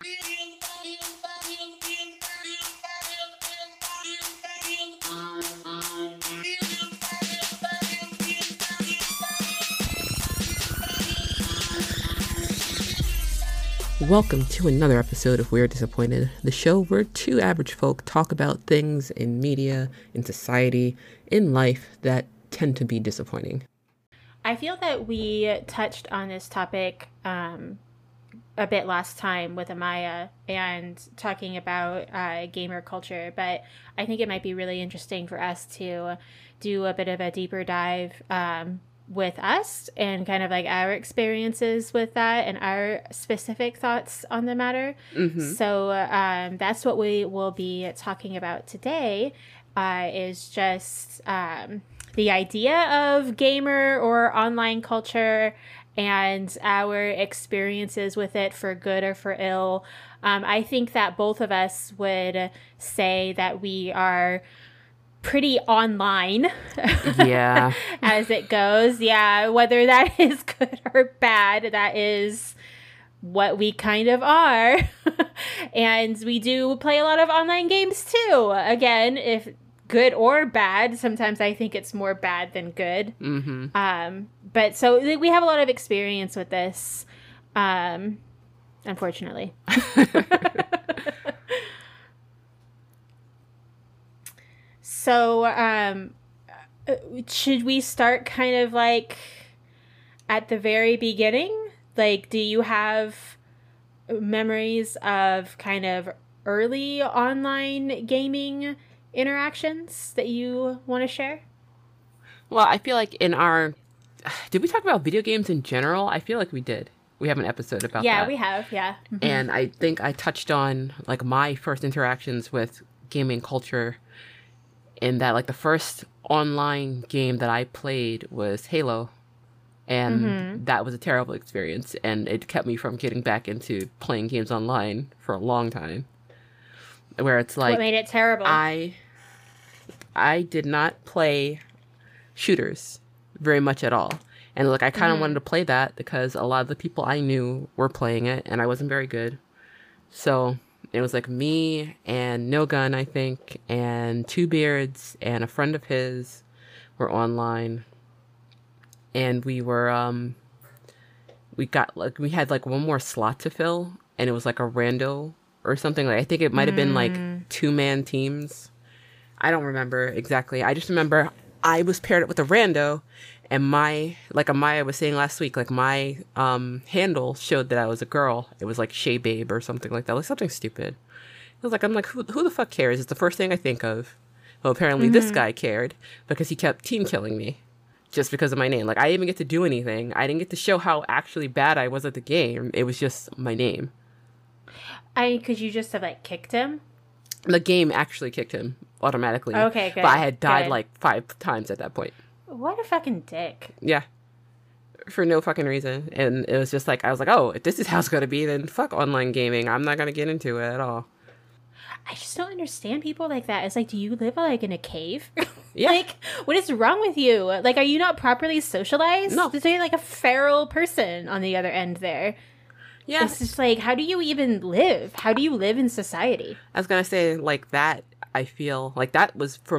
Welcome to another episode of We're Disappointed, the show where two average folk talk about things in media, in society, in life that tend to be disappointing. I feel that we touched on this topic a bit last time with Amaya and talking about gamer culture, but I think it might be really interesting for us to do a bit of a deeper dive with us and kind of like our experiences with that and our specific thoughts on the matter. Mm-hmm. So that's what we will be talking about today, is just the idea of gamer or online culture and our experiences with it for good or for ill. I think that both of us would say that we are pretty online, yeah, as it goes. Yeah, whether that is good or bad, that is what we kind of are. And we do play a lot of online games too. Again, if good or bad, sometimes I think it's more bad than good. Mm-hmm. But so we have a lot of experience with this, unfortunately. So, should we start kind of like at the very beginning? Like, do you have memories of kind of early online gaming interactions that you want to share? Well, I feel like did we talk about video games in general? I feel like we did. We have an episode about that. Yeah, we have, yeah. Mm-hmm. And I think I touched on like my first interactions with gaming culture, in that like the first online game that I played was Halo. And that was a terrible experience, and it kept me from getting back into playing games online for a long time. Where it's like, what made it terrible? I did not play shooters very much at all. And like I kind of wanted to play that because a lot of the people I knew were playing it and I wasn't very good. So it was like me and No Gun, I think, and Two Beards and a friend of his were online. And we were we had like one more slot to fill, and it was like a rando or something. Like I think it might have been like 2-man teams. I don't remember exactly. I just remember I was paired up with a rando, and like Amaya was saying last week, like my handle showed that I was a girl. It was like Shay Babe or something like that, like something stupid. I'm like, who the fuck cares? It's the first thing I think of. Well, apparently this guy cared because he kept team killing me just because of my name. Like I didn't even get to do anything. I didn't get to show how actually bad I was at the game. It was just my name. Could you just have like kicked him? The game actually kicked him automatically. Okay, good. But I had died like 5 times at that point. What a fucking dick. Yeah. For no fucking reason. And it was just like, I was like, oh, if this is how it's going to be, then fuck online gaming. I'm not going to get into it at all. I just don't understand people like that. It's like, do you live like in a cave? Yeah. Like, what is wrong with you? Like, are you not properly socialized? No. There's like a feral person on the other end there. Yeah. It's just like, how do you even live? How do you live in society? I was going to say, like, that, I feel like that was for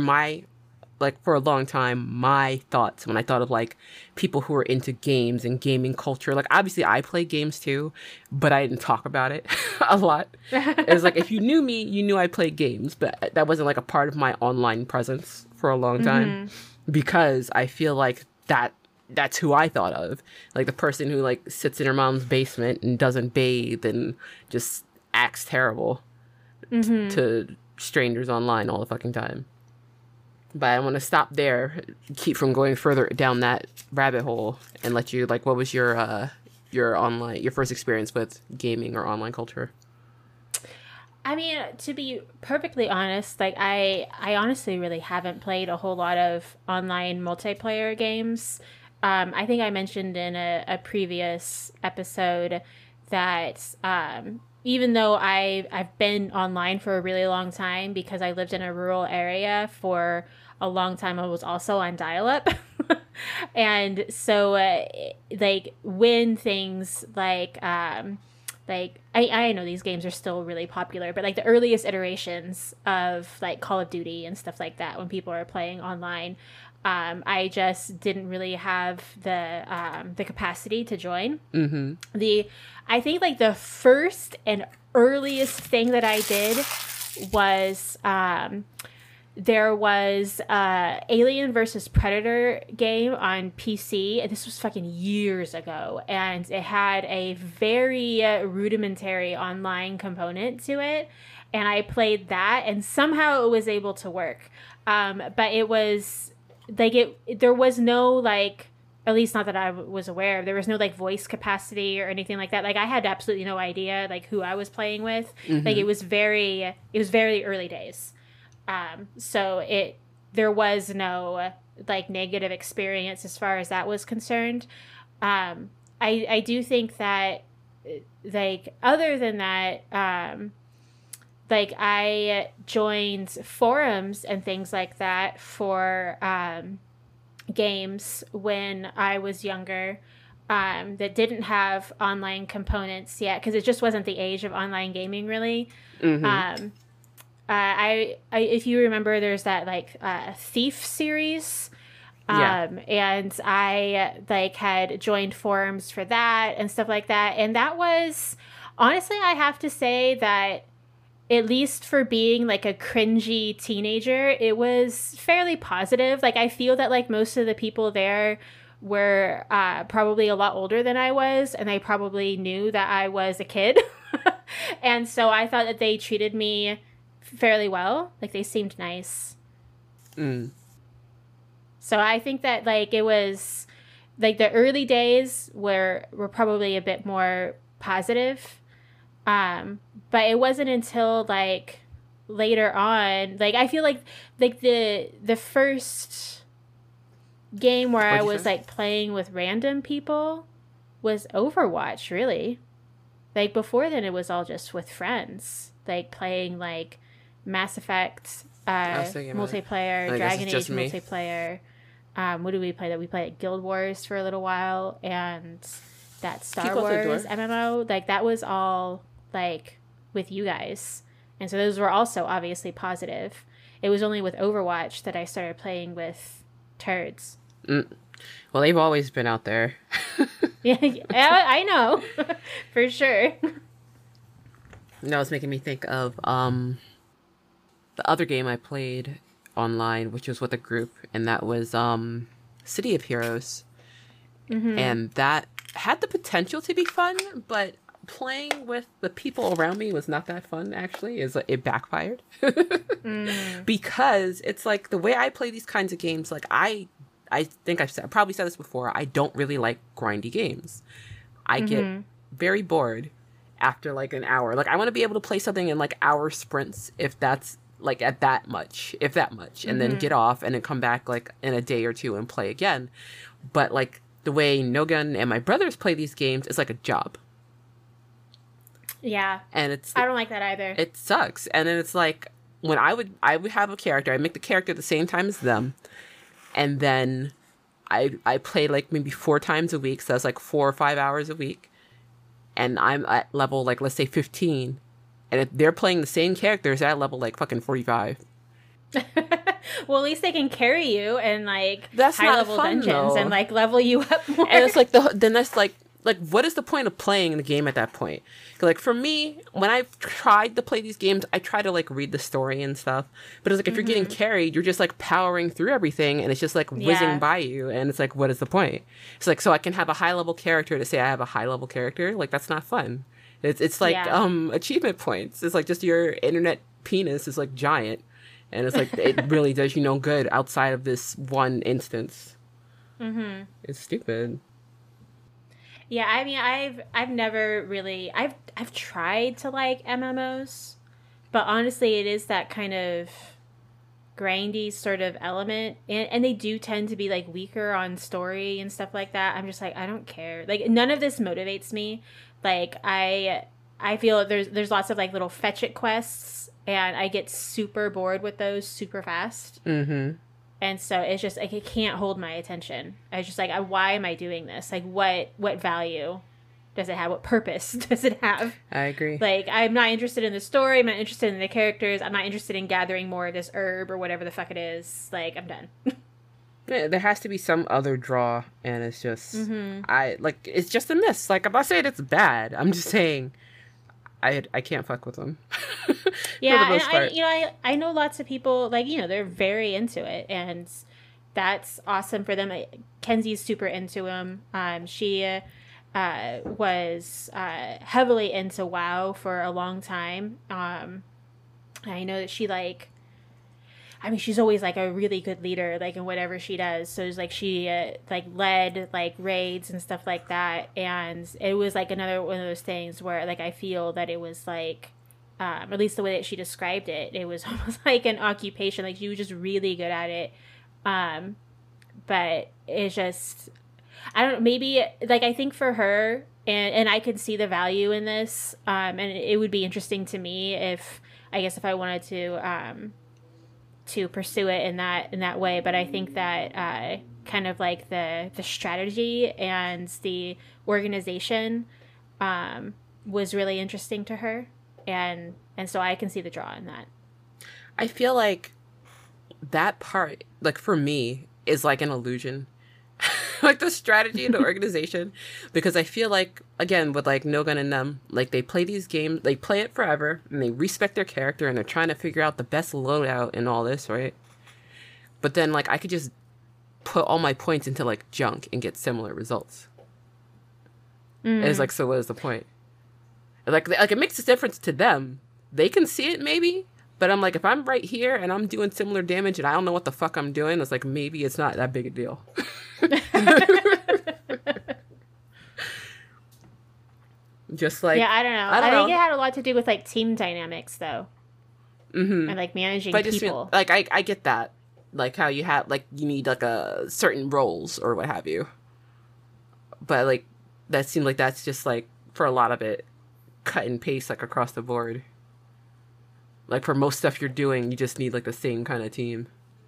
a long time, my thoughts when I thought of like people who were into games and gaming culture. Like obviously I play games too, but I didn't talk about it a lot. It was like, if you knew me, you knew I played games, but that wasn't like a part of my online presence for a long time because I feel like that's who I thought of. Like the person who like sits in her mom's basement and doesn't bathe and just acts terrible to strangers online all the fucking time. But I want to stop there, keep from going further down that rabbit hole, and let you, like, what was your first experience with gaming or online culture? I mean, to be perfectly honest, like I honestly really haven't played a whole lot of online multiplayer games. I think I mentioned in a previous episode that even though I've been online for a really long time because I lived in a rural area for a long time, I was also on dial-up. And so like when things like like I know these games are still really popular, but like the earliest iterations of like Call of Duty and stuff like that, when people are playing online, I just didn't really have the capacity to join. I think like the first and earliest thing that I did was there was Alien versus Predator game on PC, and this was fucking years ago, and it had a very rudimentary online component to it, and I played that, and somehow it was able to work. But it was like there was no like, at least not that I was aware of, there was no like voice capacity or anything like that. Like I had absolutely no idea like who I was playing with. Like it was very early days. So there was no like negative experience as far as that was concerned. I do think that like other than that, like I joined forums and things like that for games when I was younger, that didn't have online components yet, because it just wasn't the age of online gaming really. I if you remember, there's that like Thief series, and I like had joined forums for that and stuff like that, and that was honestly, I have to say that at least for being like a cringy teenager, it was fairly positive. Like I feel that like most of the people there were probably a lot older than I was, and they probably knew that I was a kid. And so I thought that they treated me fairly well. Like they seemed nice. So I think that like it was like the early days were probably a bit more positive. But it wasn't until like later on, like I feel like the first game where I was like playing with random people was Overwatch, really. Like before then it was all just with friends, like playing like Mass Effect multiplayer, Dragon Age multiplayer. What do we play? That we played Guild Wars for a little while, and that Star Wars MMO. Like that was all like with you guys, and so those were also obviously positive. It was only with Overwatch that I started playing with turds. Well, they've always been out there. Yeah, I know. For sure. That was making me think of the other game I played online, which was with a group, and that was City of Heroes. And that had the potential to be fun, but playing with the people around me was not that fun, actually. It backfired. Because it's like the way I play these kinds of games, like I think I probably said this before, I don't really like grindy games. I get very bored after like an hour. Like I want to be able to play something in like hour sprints, if that's like at that much, if that much, and then get off and then come back like in a day or two and play again. But like the way Nogun and my brothers play these games is like a job. Yeah. And I don't like that either. It sucks. And then it's like when I would have a character, I'd make the character at the same time as them. And then I play like maybe 4 times a week. So that's like 4 or 5 hours a week. And I'm at level, like, let's say 15. And if they're playing the same characters at level like fucking 45. Well, at least they can carry you in like that's high level dungeons though. And like level you up more. And it's like then that's like what is the point of playing the game at that point? 'Cause like for me, when I've tried to play these games, I try to like read the story and stuff. But it's like if you're getting carried, you're just like powering through everything, and it's just like whizzing by you, and it's like, what is the point? It's like, so I can have a high level character to say I have a high level character. Like that's not fun. It's like achievement points. It's like just your internet penis is like giant, and it's like it really does you no good outside of this one instance. It's stupid. Yeah, I mean, I've never really I've tried to like MMOs, but honestly, it is that kind of grindy sort of element, and they do tend to be like weaker on story and stuff like that. I'm just like, I don't care. Like none of this motivates me. Like I feel there's lots of like little fetch it quests, and I get super bored with those super fast. And so it's just like it can't hold my attention. I was just like, why am I doing this? Like what value does it have? What purpose does it have? I agree. Like, I'm not interested in the story. I'm not interested in the characters. I'm not interested in gathering more of this herb or whatever the fuck it is. Like, I'm done. Yeah, there has to be some other draw, and it's just it's just a miss. Like, I'm not saying it's bad. I'm just saying I can't fuck with them. Yeah, and I know lots of people, like, they're very into it, and that's awesome for them. Kenzie's super into him. She was heavily into WoW for a long time. I know that she she's always like a really good leader, like in whatever she does. So it's like she like led like raids and stuff like that, and it was like another one of those things where like I feel that it was like, at least the way that she described it, it was almost like an occupation. Like she was just really good at it, but it's just, I don't know, maybe like I think for her, and I could see the value in this, and it would be interesting to me if I wanted to pursue it in that way. But I think that kind of like the strategy and the organization was really interesting to her, and so I can see the draw in that. I feel like that part, like for me, is like an illusion. Like the strategy and the organization, because I feel like, again, with like No Gun and Numb, like they play these games, they play it forever, and they respect their character, and they're trying to figure out the best loadout and all this, right? But then like I could just put all my points into like junk and get similar results. And it's like, so what is the point? Like it makes a difference to them. They can see it maybe, but I'm like, if I'm right here and I'm doing similar damage and I don't know what the fuck I'm doing, it's like, maybe it's not that big a deal. Just like, yeah, I don't know. I think it had a lot to do with like team dynamics though, and like managing people. Like I get that, like how you have like you need like a certain roles or what have you, but like that seems like that's just like for a lot of it, cut and paste like across the board. Like for most stuff you're doing, you just need like the same kind of team.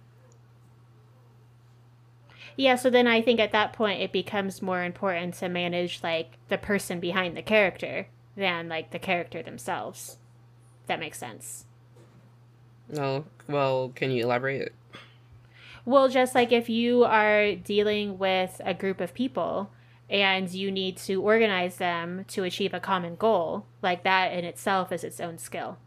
Yeah, so then I think at that point it becomes more important to manage like the person behind the character than like the character themselves. If that makes sense. No, well, can you elaborate? Well, just like if you are dealing with a group of people and you need to organize them to achieve a common goal, like that in itself is its own skill.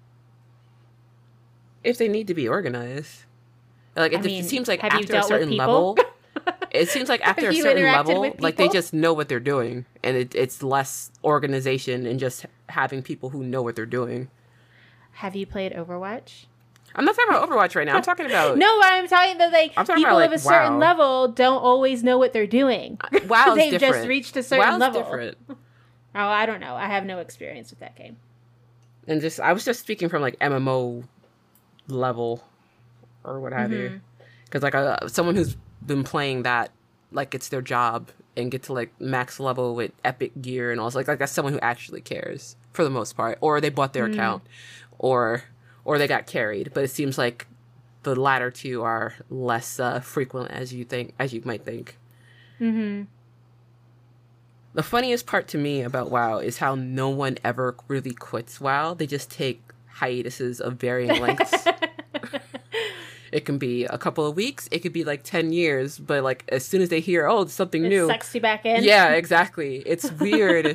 If they need to be organized. Like it seems like after a certain level, it seems like after a certain level, like they just know what they're doing, and it's less organization and just having people who know what they're doing. Have you played Overwatch? I'm not talking about Overwatch right now. I'm talking about I'm talking about like people about, like, of a certain WoW. level don't always know what they're doing. WoW's They've different. just reached a certain level. Different. Oh, I don't know. I have no experience with that game. And I was just speaking from like MMO level or what have you, because like someone who's been playing that like it's their job and get to like max level with epic gear and all, like that's someone who actually cares for the most part, or they bought their account, or they got carried. But it seems like the latter two are less frequent as you might think. The funniest part to me about WoW is how no one ever really quits WoW. They just take hiatuses of varying lengths. It can be a couple of weeks. It could be like 10 years. But like as soon as they hear, oh, it's something new, sucks you back in. Yeah, exactly. It's weird.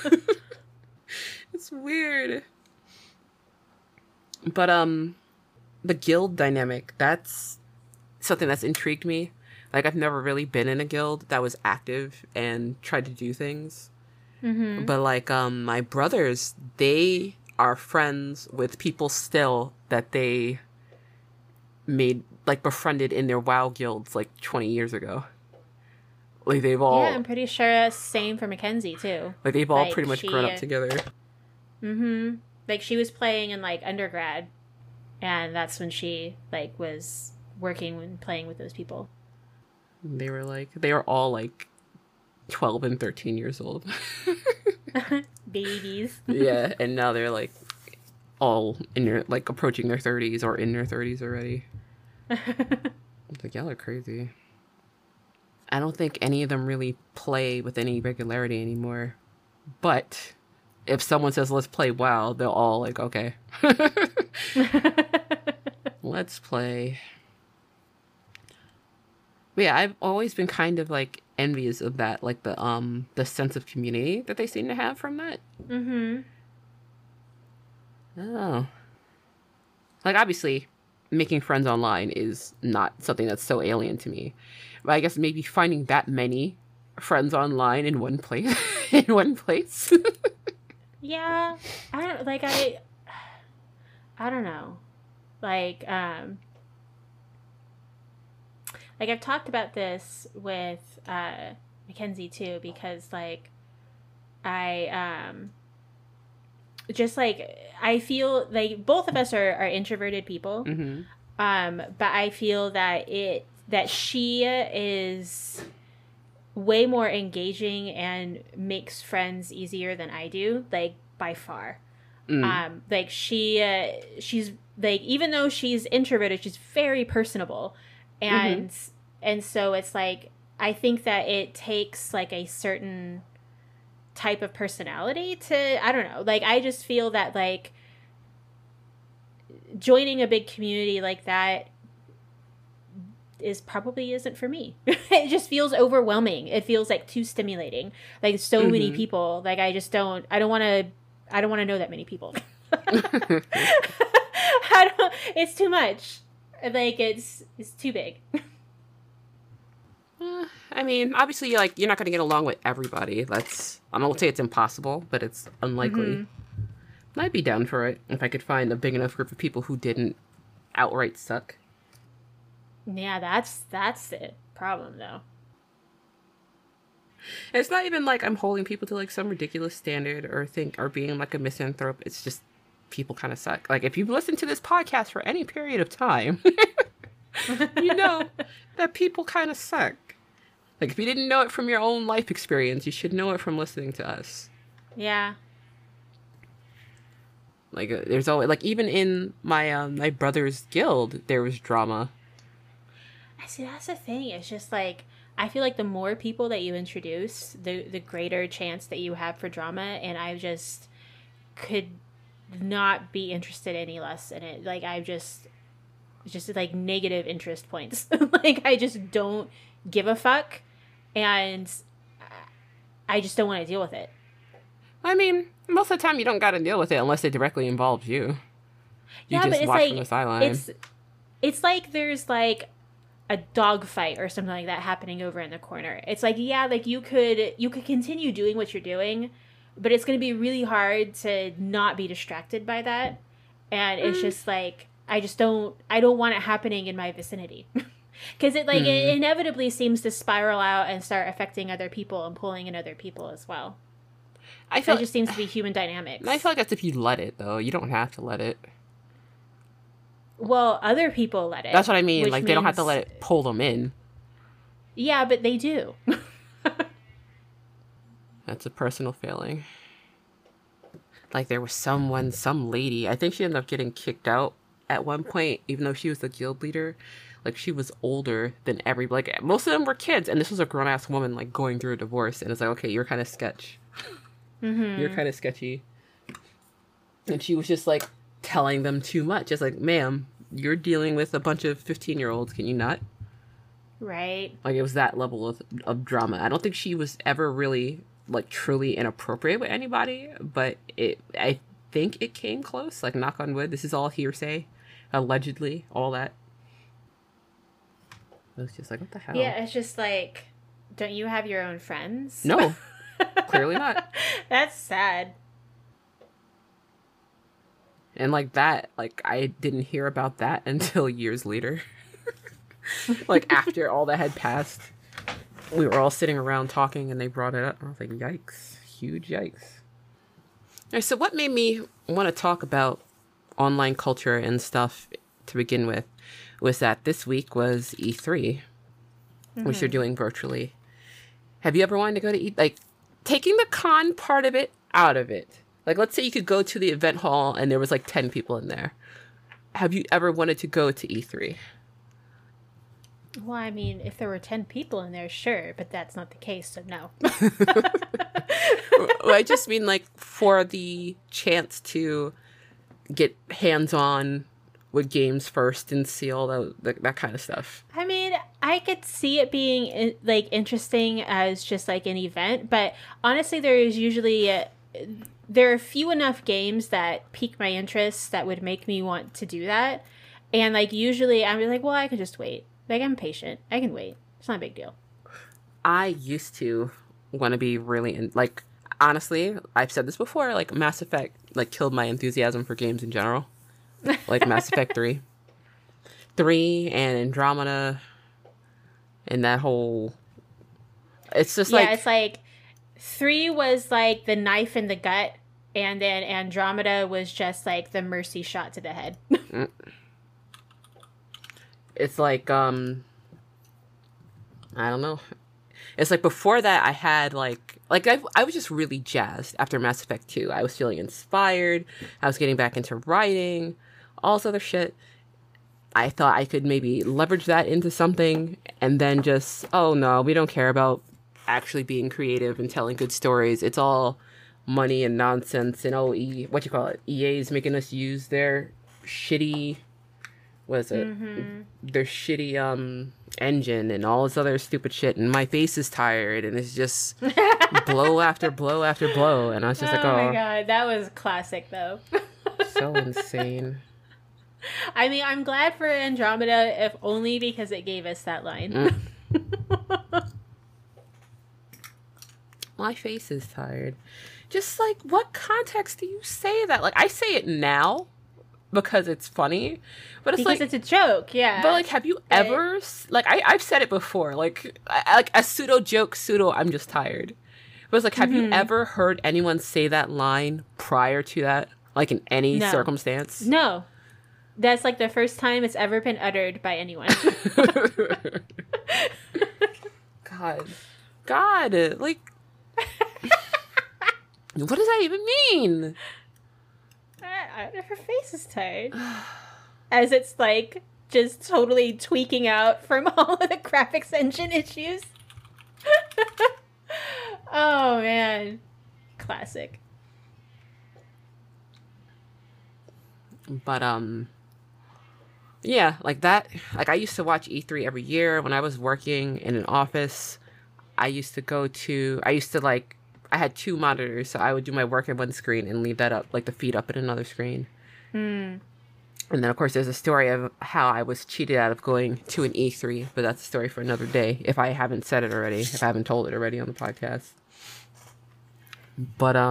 It's weird. But the guild dynamic, that's something that's intrigued me. Like I've never really been in a guild that was active and tried to do things. But like my brothers, they are friends with people still that they befriended in their WoW guilds like 20 years ago. Like they've all... Yeah, I'm pretty sure same for Mackenzie too. Like they've all pretty much grown up together. Like she was playing in like undergrad, and that's when she like was working and playing with those people. They were all like 12 and 13 years old. Babies. Yeah, and now they're like all in their like approaching their 30s or in their 30s already. It's like, y'all are crazy. I don't think any of them really play with any regularity anymore. But if someone says, let's play WoW, they'll all like, okay. Let's play. But yeah, I've always been kind of like envious of that, like the sense of community that they seem to have from that. Mm-hmm. Oh. Like, obviously, making friends online is not something that's so alien to me. But I guess maybe finding that many friends online in one place, in one place. Yeah, I don't like I don't know. Like I've talked about this with Mackenzie too, because like I just like I feel like both of us are introverted people. Mm-hmm. But I feel that she is way more engaging and makes friends easier than I do, like by far. Like she's like, even though she's introverted, she's very personable, and so it's like I think that it takes like a certain type of personality to, I don't know, like I just feel that like joining a big community like that isn't for me. It just feels overwhelming. It feels like too stimulating. Like so many people. Like I don't want to know that many people. It's too much. Like it's too big. I mean, obviously, you're not going to get along with everybody. I don't say it's impossible, but it's unlikely. I'd be down for it if I could find a big enough group of people who didn't outright suck. Yeah, that's the problem, though. It's not even like I'm holding people to like some ridiculous standard or being like a misanthrope. It's just people kind of suck. Like if you've listened to this podcast for any period of time, you know that people kind of suck. Like if you didn't know it from your own life experience, you should know it from listening to us. Yeah. Like there's always like even in my my brother's guild there was drama. I see, that's the thing. It's just like I feel like the more people that you introduce, the greater chance that you have for drama, and I just could not be interested any less in it. Like I just like negative interest points. Like I just don't give a fuck, and I just don't want to deal with it. I mean, most of the time you don't got to deal with it unless it directly involves you. You yeah, just but it's watch like from the sideline. It's like there's like a dog fight or something like that happening over in the corner. It's like, yeah, like you could continue doing what you're doing, but it's going to be really hard to not be distracted by that. And it's just like I don't want it happening in my vicinity. Because it inevitably seems to spiral out and start affecting other people and pulling in other people as well. I feel it just seems to be human dynamics. I feel like that's if you let it, though. You don't have to let it. Well, other people let it. That's what I mean. Like, they don't have to let it pull them in. Yeah, but they do. That's a personal failing. Like, there was some lady, I think she ended up getting kicked out at one point, even though she was the guild leader. Like, she was older than everybody. Like, most of them were kids, and this was a grown-ass woman, like, going through a divorce. And it's like, okay, you're kind of sketch. You're kind of sketchy. And she was just, like, telling them too much. It's like, ma'am, you're dealing with a bunch of 15-year-olds. Can you not? Right. Like, it was that level of drama. I don't think she was ever really, like, truly inappropriate with anybody. But I think it came close. Like, knock on wood. This is all hearsay. Allegedly. All that. It was just like, what the hell? Yeah, it's just like, don't you have your own friends? No. Clearly not. That's sad. And like that, like I didn't hear about that until years later. Like after all that had passed, we were all sitting around talking and they brought it up. I was like, yikes. Huge yikes. All right, so what made me want to talk about online culture and stuff to begin with was that this week was E3, which you're doing virtually. Have you ever wanted to go to E3? Like, taking the con part of it out of it. Like, let's say you could go to the event hall and there was like 10 people in there. Have you ever wanted to go to E3? Well, I mean, if there were 10 people in there, sure, but that's not the case, so no. I just mean like for the chance to get hands-on with games first and see all that kind of stuff. I mean, I could see it being like interesting as just like an event, but honestly, there are few enough games that pique my interest that would make me want to do that. And like usually I'm like, well, I could just wait. Like, I'm patient. I can wait. It's not a big deal. I used to want to be really like, honestly, I've said this before, like Mass Effect like killed my enthusiasm for games in general. Like Mass Effect 3 and Andromeda and that whole, it's just like, it's like 3 was like the knife in the gut, and then Andromeda was just like the mercy shot to the head. it's like I don't know. It's like before that I had like I was just really jazzed after Mass Effect 2. I was feeling inspired. I was getting back into writing, all this other shit. I thought I could maybe leverage that into something, and then just, oh no, we don't care about actually being creative and telling good stories. It's all money and nonsense, and what you call it? EA's making us use their shitty, what is it? Mm-hmm. Their shitty engine and all this other stupid shit, and my face is tired, and it's just blow after blow after blow, and I was just like, oh my god, that was classic though. So insane. I mean, I'm glad for Andromeda, if only because it gave us that line. My face is tired. Just like, what context do you say that? Like, I say it now because it's funny, but it's because like, it's a joke, yeah. But like, have you ever, like, I've said it before, like a pseudo joke, I'm just tired. But it's like, have you ever heard anyone say that line prior to that, like in any circumstance? No. That's like the first time it's ever been uttered by anyone. God, like, what does that even mean? Her face is tired. As it's like just totally tweaking out from all of the graphics engine issues. Oh man. Classic. But yeah, like that. Like, I used to watch E3 every year when I was working in an office. I had 2 monitors, so I would do my work in one screen and leave that up, like the feed up in another screen. And then, of course, there's a story of how I was cheated out of going to an E3, but that's a story for another day, if I haven't said it already, if I haven't told it already on the podcast. But,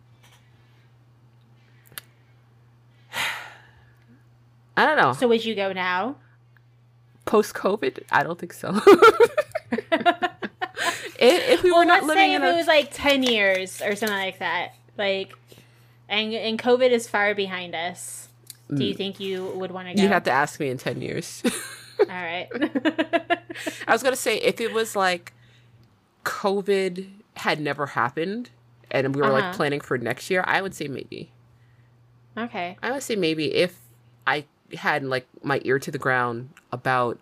I don't know. So would you go now? Post-COVID? I don't think so. If we were not living in it was like 10 years or something like that, like, and COVID is far behind us. Do you think you would want to go? You'd have to ask me in 10 years. All right. I was going to say, if it was like COVID had never happened and we were like planning for next year, I would say maybe. Okay. I would say maybe if I had like my ear to the ground about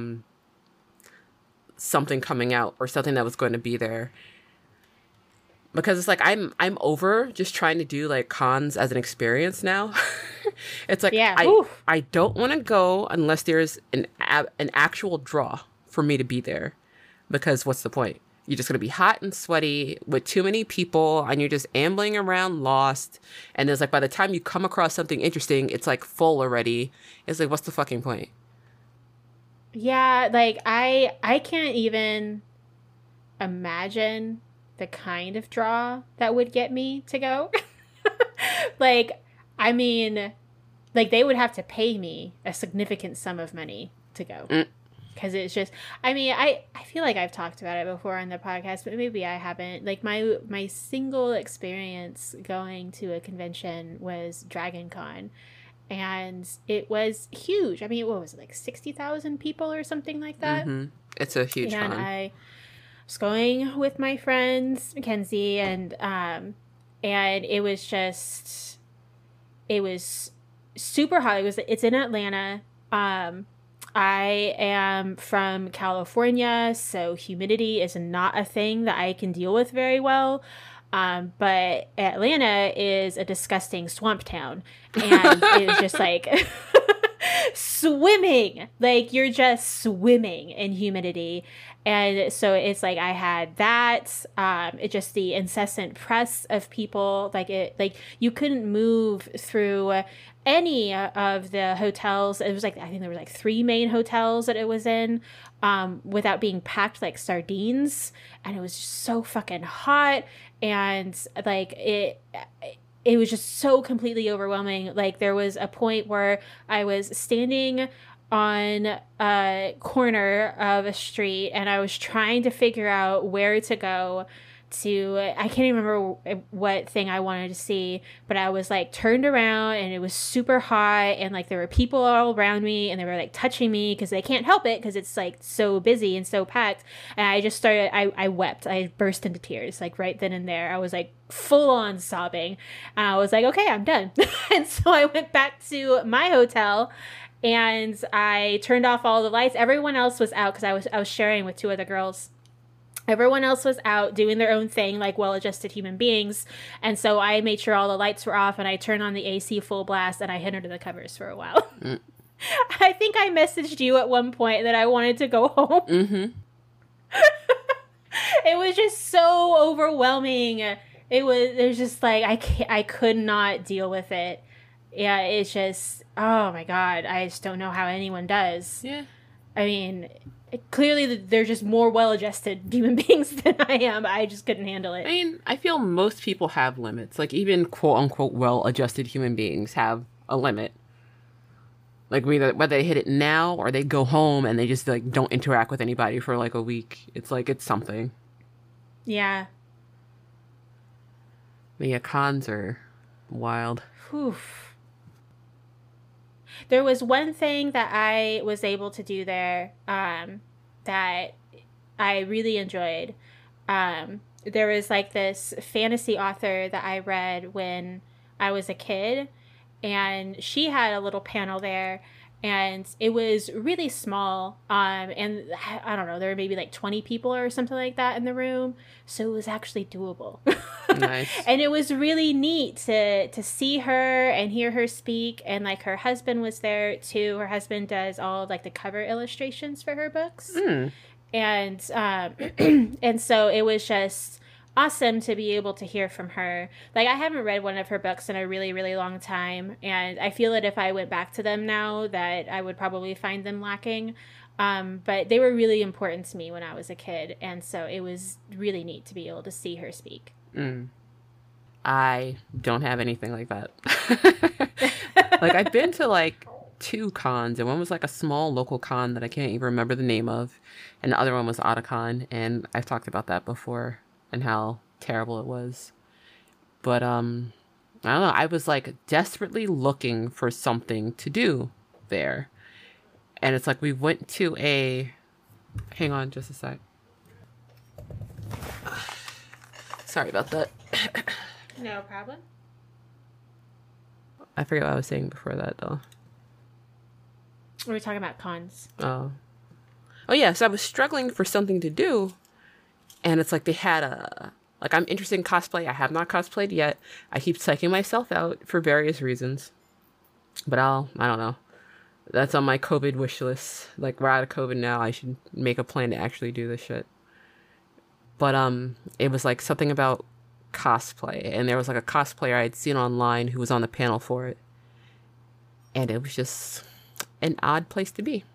something coming out or something that was going to be there, because it's like I'm over just trying to do like cons as an experience now. It's like, I don't want to go unless there's an actual draw for me to be there, because what's the point? You're just going to be hot and sweaty with too many people, and you're just ambling around lost. And there's like, by the time you come across something interesting, it's like full already. It's like, what's the fucking point? Yeah, like I can't even imagine the kind of draw that would get me to go. Like, I mean, like, they would have to pay me a significant sum of money to go. Because it's just, I mean, I feel like I've talked about it before on the podcast, but maybe I haven't. Like, my single experience going to a convention was Dragon Con. And it was huge. I mean, what was it, like 60,000 people or something like that? Mm-hmm. It's a huge con. And I was going with my friends, Mackenzie, and it was just, it was super hot. It's in Atlanta. I am from California, so humidity is not a thing that I can deal with very well. But Atlanta is a disgusting swamp town, and it's just like swimming, like you're just swimming in humidity. And so it's like I had that, it just the incessant press of people, like you couldn't move through any of the hotels. It was like, I think there were like 3 main hotels that it was in, without being packed like sardines. And it was just so fucking hot. And like it was just so completely overwhelming. Like there was a point where I was standing on a corner of a street and I was trying to figure out where to go to, I can't even remember what thing I wanted to see, but I was like turned around and it was super hot and like there were people all around me and they were like touching me because they can't help it because it's like so busy and so packed. And I just started, I wept. I burst into tears like right then and there. I was like full on sobbing. I was like, okay, I'm done. And so I went back to my hotel and I turned off all the lights. Everyone else was out because I was sharing with 2 other girls. Everyone else was out doing their own thing, like well-adjusted human beings. And so I made sure all the lights were off and I turned on the AC full blast and I hid under the covers for a while. I think I messaged you at one point that I wanted to go home. Mm-hmm. It was just so overwhelming. It was just like, I could not deal with it. Yeah, it's just, oh my God, I just don't know how anyone does. Yeah. I mean, clearly they're just more well-adjusted human beings than I am. I just couldn't handle it. I mean, I feel most people have limits. Like, even quote-unquote well-adjusted human beings have a limit. Like, whether they hit it now or they go home and they just, like, don't interact with anybody for, like, a week. It's like, it's something. Yeah. The cons are wild. Whew. There was one thing that I was able to do there that I really enjoyed. There was like this fantasy author that I read when I was a kid, and she had a little panel there, and it was really small. And I don't know, there were maybe like 20 people or something like that in the room, so it was actually doable. Nice. And it was really neat to see her and hear her speak. And like her husband was there too. Her husband does all of like the cover illustrations for her books. And and so it was just awesome to be able to hear from her. Like, I haven't read one of her books in a really, really long time, and I feel that if I went back to them now, that I would probably find them lacking. But they were really important to me when I was a kid, and so it was really neat to be able to see her speak. I don't have anything like that. Like, I've been to like 2 cons, and one was like a small local con that I can't even remember the name of, and the other one was Otakon, and I've talked about that before and how terrible it was. But I don't know, I was like desperately looking for something to do there, and it's like we went to a, hang on just a sec, sorry about that. No problem. I forget what I was saying before that though. We were talking about cons. Oh yeah, so I was struggling for something to do, and it's like they had like, I'm interested in cosplay. I have not cosplayed yet. I keep psyching myself out for various reasons, but I don't know. That's on my COVID wish list. Like, we're out of COVID now. I should make a plan to actually do this shit. But it was like something about cosplay, and there was like a cosplayer I had seen online who was on the panel for it, and it was just an odd place to be.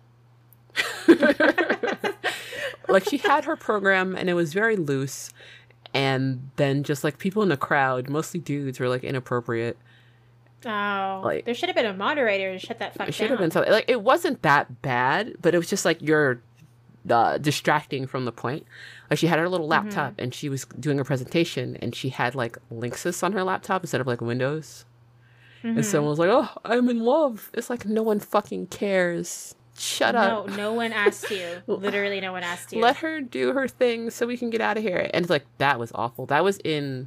Like, she had her program and it was very loose, and then just like people in the crowd, mostly dudes, were like inappropriate. Oh, like, there should have been a moderator to shut that fuck down. It should have been something. Like, it wasn't that bad, but it was just like you're distracting from the point. Like, she had her little laptop and she was doing a presentation, and she had like Linksys on her laptop instead of like Windows. And someone was like, "Oh, I'm in love." It's like, no one fucking cares. Shut up. No one asked you. Literally no one asked you. Let her do her thing so we can get out of here. And it's like, that was awful. That was in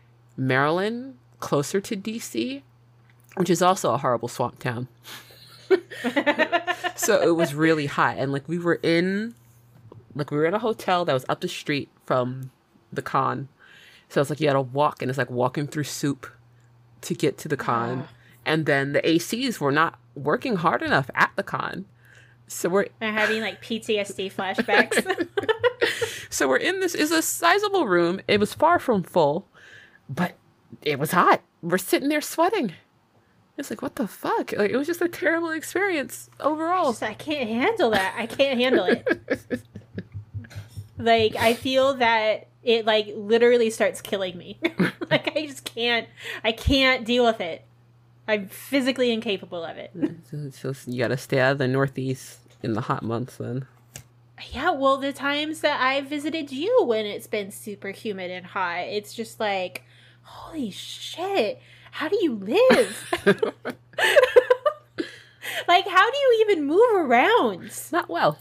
Maryland, closer to DC, which is also a horrible swamp town. So it was really hot, and like we were in a hotel that was up the street from the con. So it's like you had to walk, and it's like walking through soup to get to the con. And then the ACs were not working hard enough at the con. So we're having like PTSD flashbacks. So we're in this is a sizable room. It was far from full, but it was hot. We're sitting there sweating. It's like, what the fuck? Like, it was just a terrible experience overall. I can't handle that. I can't handle it. Like, I feel that it like literally starts killing me. Like, I can't deal with it. I'm physically incapable of it. So you gotta stay out of the Northeast in the hot months then. Yeah, well, the times that I visited you when it's been super humid and hot, it's just like, holy shit, how do you live? Like, how do you even move around? Not well.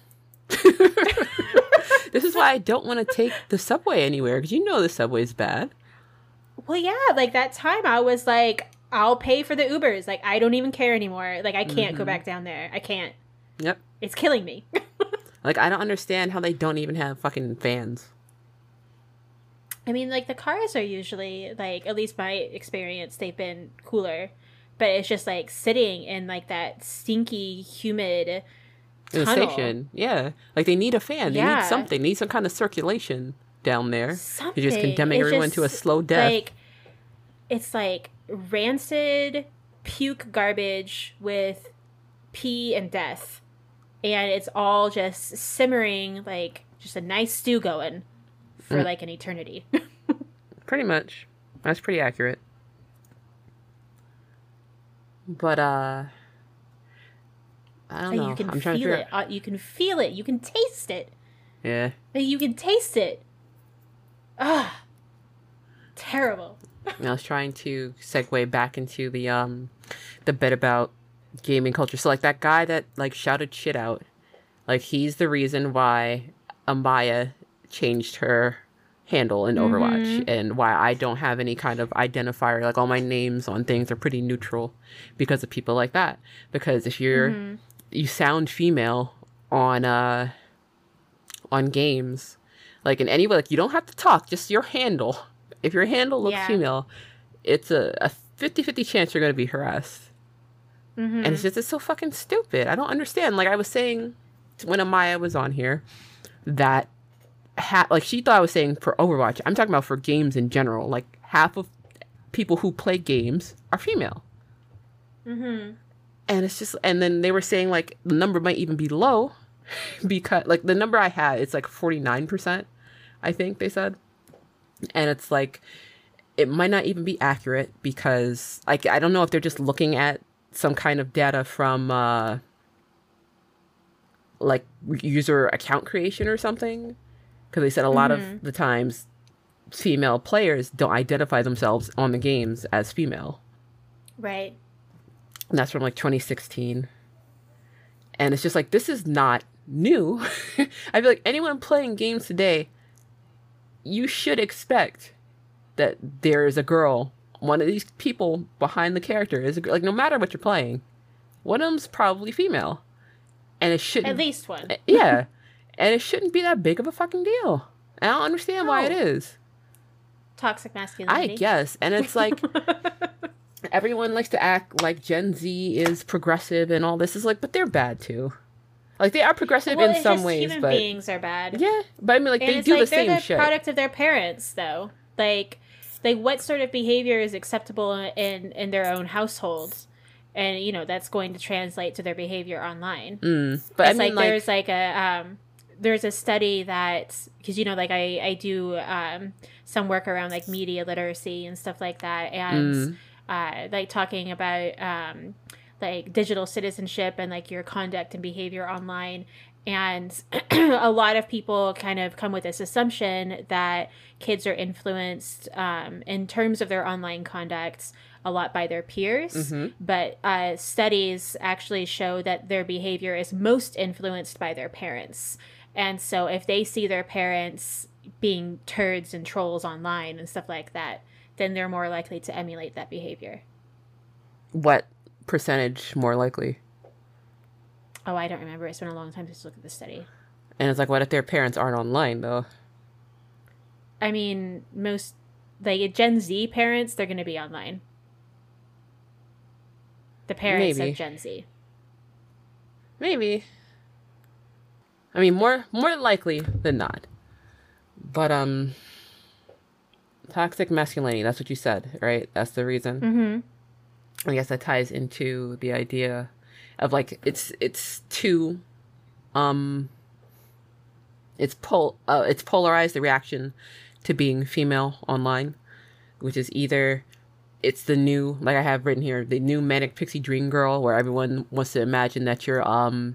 This is why I don't want to take the subway anywhere, because you know the subway's bad. Well, yeah, like that time I was like, I'll pay for the Ubers. Like, I don't even care anymore. Like, I can't go back down there. I can't. Yep. It's killing me. Like, I don't understand how they don't even have fucking fans. I mean, like, the cars are usually, like, at least my experience, they've been cooler. But it's just, like, sitting in, like, that stinky, humid in tunnel. The station. Yeah. Like, they need a fan. They need something. They need some kind of circulation down there. Something. You're just condemning everyone to a slow death. Like, it's, like, rancid puke garbage with pee and death. And it's all just simmering, like, just a nice stew going for, like, an eternity. Pretty much. That's pretty accurate. But, I don't know. You can I'm trying feel to it. You can feel it. You can taste it. Yeah. Like, you can taste it. Ugh. Terrible. I was trying to segue back into the bit about gaming culture. So, like, that guy that, like, shouted shit out, like, he's the reason why Amaya changed her handle in Overwatch and why I don't have any kind of identifier. Like, all my names on things are pretty neutral because of people like that. Because if you sound female on games, like, in any way, like, you don't have to talk, just your handle. If your handle looks female, it's a 50-50 chance you're going to be harassed. And it's so fucking stupid. I don't understand. Like, I was saying when Amaya was on here that like, she thought I was saying for Overwatch. I'm talking about for games in general. Like, half of people who play games are female. And it's just, and then they were saying, like, the number might even be low because, like, the number I had, it's like 49%, I think they said. And it's like, it might not even be accurate because, like, I don't know if they're just looking at some kind of data from, like, user account creation or something. Because they said a lot of the times female players don't identify themselves on the games as female. Right. And that's from, like, 2016. And it's just like, this is not new. I feel like anyone playing games today, you should expect that there is a girl. One of these people behind the character is a girl. Like, no matter what you're playing, one of them's probably female. And it shouldn't... At least one. Yeah. And it shouldn't be that big of a fucking deal. And I don't understand why it is. Toxic masculinity. I guess. And it's like... everyone likes to act like Gen Z is progressive and all this. Is like, but they're bad too. Like, they are progressive in some ways, human but beings are bad. Yeah, but I mean, like, and they it's do like the same they're the shit. Product of their parents, though. Like what sort of behavior is acceptable in their own households, and you know that's going to translate to their behavior online. But it's I mean, like, there's like a there's a study that, because you know, like I do some work around like media literacy and stuff like that, and like talking about like digital citizenship and like your conduct and behavior online. And a lot of people kind of come with this assumption that kids are influenced in terms of their online conduct a lot by their peers. But studies actually show that their behavior is most influenced by their parents. And so if they see their parents being turds and trolls online and stuff like that, then they're more likely to emulate that behavior. What percentage more likely? Oh, I don't remember. It's been a long time since I looked at the study. And it's like, what if their parents aren't online, though? I mean, most, like, Gen Z parents, they're going to be online. The parents Maybe. of Gen Z. Maybe. I mean, more likely than not. But, toxic masculinity, that's what you said, right? That's the reason. Mm-hmm. I guess that ties into the idea of, like, it's two, it's polarized, the reaction to being female online, which is either it's the new, like I have written here, the new manic pixie dream girl, where everyone wants to imagine that you're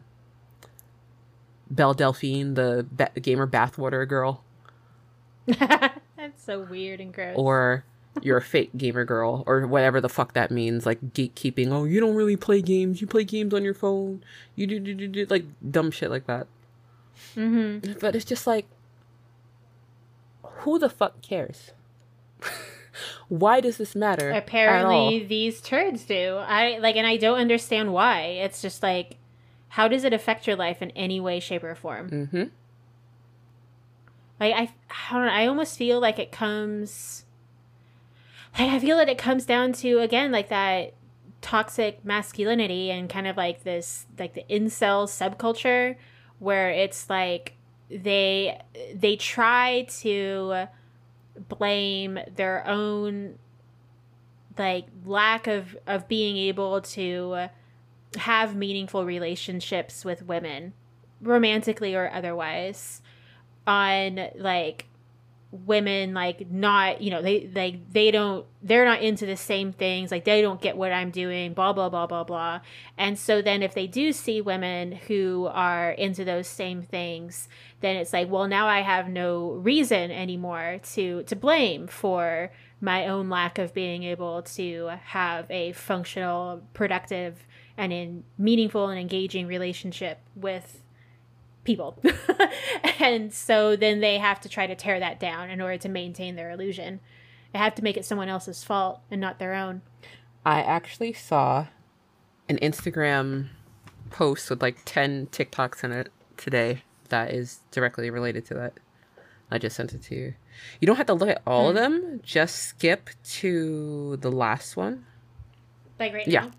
Belle Delphine, the gamer bathwater girl, That's so weird and gross. or you're a fake gamer girl, or whatever the fuck that means, like gatekeeping. Oh, you don't really play games. You play games on your phone. You do like dumb shit like that. Mm-hmm. But it's just like, who the fuck cares? Why does this matter? Apparently, these turds do. And I don't understand why. It's just like, how does it affect your life in any way, shape, or form? Mm-hmm. Like, I don't know, I almost feel like it comes. Like, I feel that it comes down to, again, like that toxic masculinity and kind of like this, like the incel subculture, where it's like they try to blame their own, like, lack of being able to have meaningful relationships with women, romantically or otherwise, on, like, women, like, not, you know, they're not into the same things, like, they don't get what I'm doing, blah blah blah blah blah. And so then if they do see women who are into those same things, then it's like, well, now I have no reason anymore to blame for my own lack of being able to have a functional, productive, and in meaningful and engaging relationship with people. And so then they have to try to tear that down in order to maintain their illusion. They have to make it someone else's fault and not their own. I actually saw an Instagram post with like 10 TikToks in it today that is directly related to that. I just sent it to you. You don't have to look at all of them. Just skip to the last one. Like right Yeah.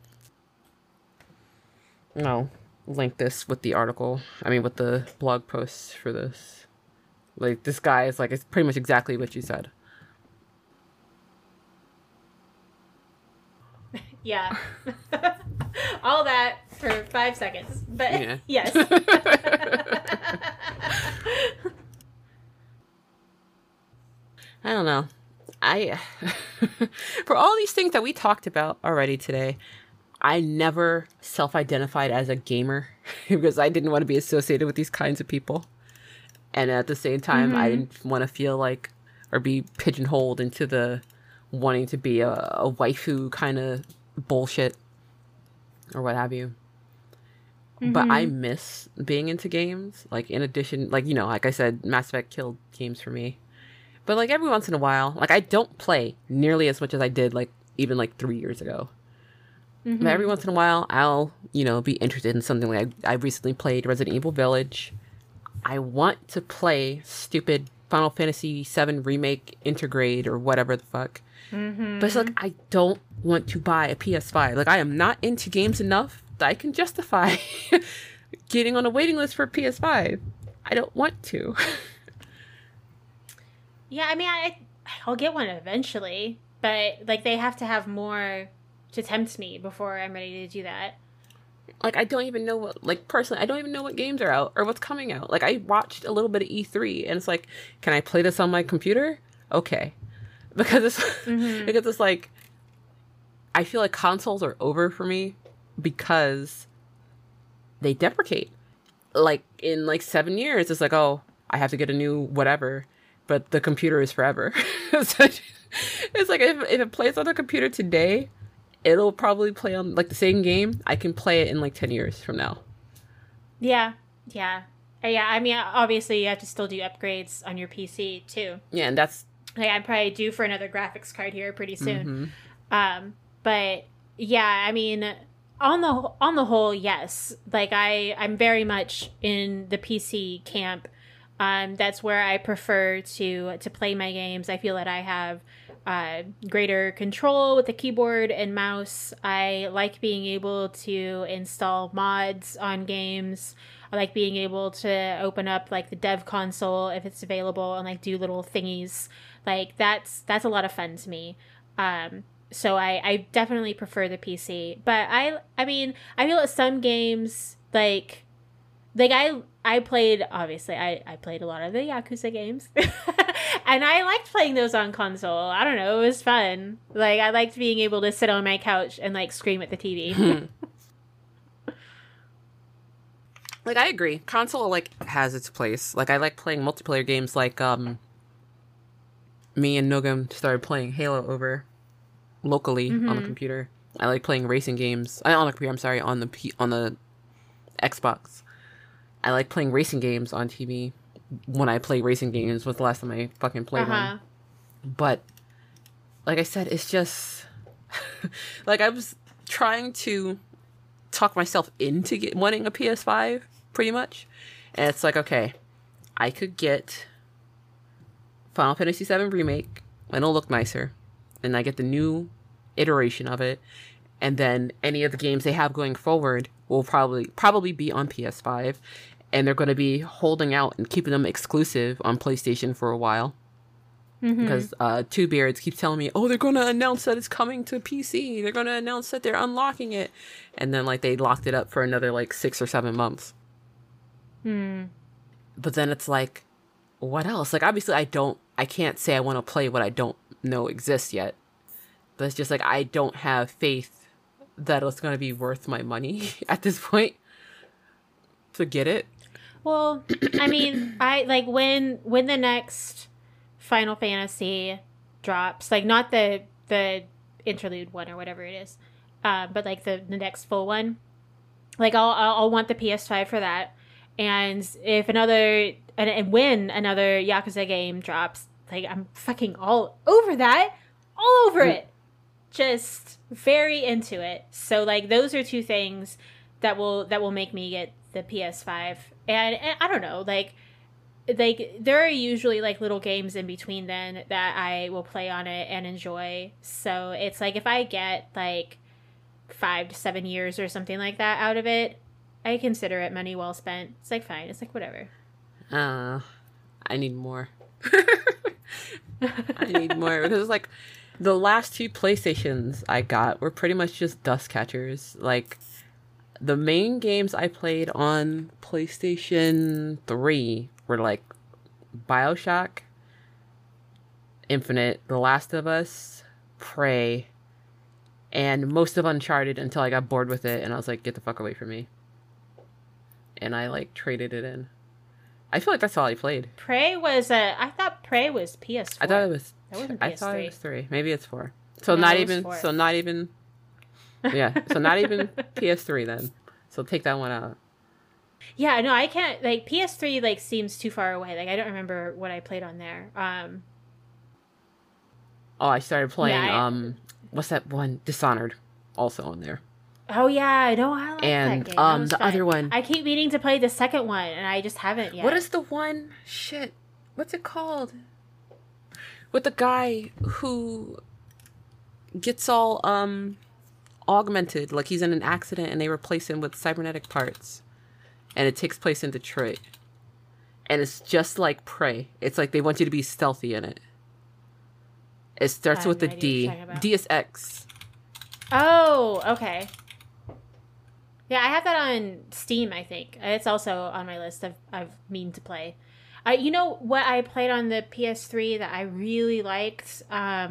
now? No. Link this with the article. I mean, with the blog posts for this. Like, this guy is like, it's pretty much exactly what you said. Yeah. All that for 5 seconds. But Yeah. yes. I don't know. For all these things that we talked about already today, I never self-identified as a gamer because I didn't want to be associated with these kinds of people. And at the same time, I didn't want to feel like, or be pigeonholed into the wanting to be a waifu kind of bullshit or what have you. But I miss being into games. Like, in addition, like, you know, like I said, Mass Effect killed games for me. But, like, every once in a while, like, I don't play nearly as much as I did, like, even, like, 3 years ago. But every once in a while, I'll, you know, be interested in something. Like, I recently played Resident Evil Village. I want to play stupid Final Fantasy VII Remake Intergrade or whatever the fuck. But it's like, I don't want to buy a PS5. Like, I am not into games enough that I can justify getting on a waiting list for a PS5. I don't want to. Yeah, I mean, I'll get one eventually, but, like, they have to have more to tempt me before I'm ready to do that. Like, I don't even know what, like, personally, I don't even know what games are out or what's coming out. Like, I watched a little bit of E3, and it's like, can I play this on my computer? Okay. Because it's like, I feel like consoles are over for me because they deprecate. Like, in, like, 7 years, it's like, oh, I have to get a new whatever, but the computer is forever. It's like if it plays on the computer today, it'll probably play on, like, the same game. I can play it in, like, 10 years from now. Yeah. I mean, obviously, you have to still do upgrades on your PC, too. Yeah, and that's... Like, I'm probably due for another graphics card here pretty soon. But, yeah, I mean, on the whole, yes. Like I'm very much in the PC camp. That's where I prefer to play my games. I feel that I have greater control with the keyboard and mouse. I like being able to install mods on games. I like being able to open up like the dev console if it's available and like do little thingies. Like that's a lot of fun to me. So I definitely prefer the PC. But I mean, I feel that some games like I played, obviously I played a lot of the Yakuza games. And I liked playing those on console. I don't know, it was fun. Like I liked being able to sit on my couch and like scream at the TV. Like, I agree. Console, like, has its place. Like, I like playing multiplayer games like, me and Nogam started playing Halo over locally on the computer. I like playing racing games. On the computer, I'm sorry, on the Xbox. I like playing racing games on TV. When I play racing games was the last time I fucking played one. But, like I said, it's just... like, I was trying to talk myself into wanting a PS5, pretty much. And it's like, okay, I could get Final Fantasy VII Remake, and it'll look nicer. And I get the new iteration of it. And then any of the games they have going forward will probably be on PS5. And they're going to be holding out and keeping them exclusive on PlayStation for a while. Because Two Beards keeps telling me, oh, they're going to announce that it's coming to PC. They're going to announce that they're unlocking it. And then, like, they locked it up for another, like, 6 or 7 months. But then it's like, what else? Like, obviously, I can't say I want to play what I don't know exists yet. But it's just, like, I don't have faith that it's going to be worth my money at this point to get it. Well, I mean, I, like, when the next Final Fantasy drops, like not the interlude one or whatever it is, but like the next full one, like I'll want the PS5 for that. And if when another Yakuza game drops, like I'm fucking all over that, all over it, just very into it. So like those are two things that will make me get the PS5. And I don't know, like there are usually like little games in between then that I will play on it and enjoy. So it's like if I get like 5 to 7 years or something like that out of it, I consider it money well spent. It's like fine. It's like whatever. I need more. I need more because like the last 2 PlayStations I got were pretty much just dust catchers. Like the main games I played on PlayStation 3 were like BioShock Infinite, The Last of Us, Prey, and most of Uncharted until I got bored with it and I was like, get the fuck away from me. And I like traded it in. I feel like that's all I played. I thought Prey was PS4. I thought it was. That wasn't PS3. I thought it was 3. Maybe it's 4. So No, not it was even. 4. So not even. Yeah. So not even PS3 then. So take that one out. Yeah, no, I can't. Like PS3, like seems too far away. Like I don't remember what I played on there. Oh, I started playing. Yeah, What's that one? Dishonored, also on there. Oh yeah, no, I like And that game. That was the fun. other one. I keep meaning to play the second one, and I just haven't yet. What is the one? Shit. What's it called? With the guy who gets all augmented, like he's in an accident and they replace him with cybernetic parts. And it takes place in Detroit. And it's just like Prey. It's like they want you to be stealthy in it. It starts with the D. Deus Ex. Oh, okay. Yeah, I have that on Steam, I think. It's also on my list of mean to play. You know what I played on the PS3 that I really liked?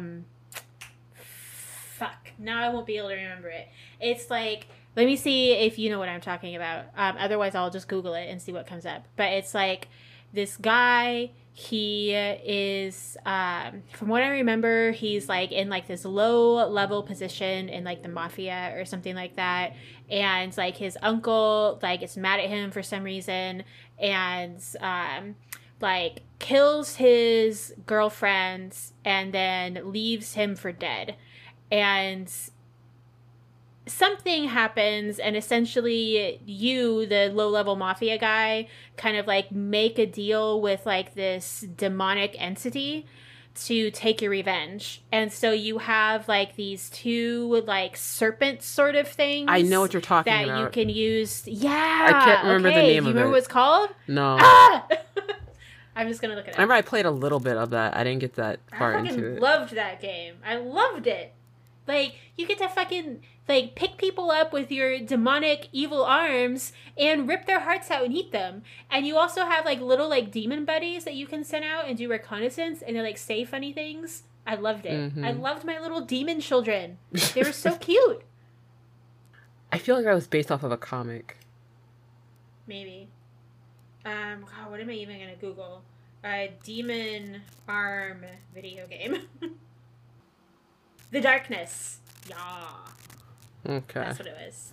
Fuck. Now I won't be able to remember it. It's like, let me see if you know what I'm talking about. Otherwise, I'll just Google it and see what comes up. But it's like this guy, he is, from what I remember, he's like in like this low level position in like the mafia or something like that. And like his uncle like gets mad at him for some reason and like kills his girlfriend and then leaves him for dead. And something happens, and essentially you, the low-level mafia guy, kind of like make a deal with like this demonic entity to take your revenge. And so you have like these two like serpent sort of things. I know what you're talking that about. you can use. Yeah. I can't remember the name Do you of remember it. what it's called? No. Ah! I'm just gonna look it I up. remember I played a little bit of that. I didn't get that far I into fucking it. loved that game. I loved it. Like, you get to fucking, like, pick people up with your demonic evil arms and rip their hearts out and eat them. And you also have, like, little, like, demon buddies that you can send out and do reconnaissance and they, like, say funny things. I loved it. Mm-hmm. I loved my little demon children. They were so cute. I feel like that was based off of a comic. Maybe. God, what am I even gonna Google? Demon arm video game. The Darkness. Yeah. Okay. That's what it was.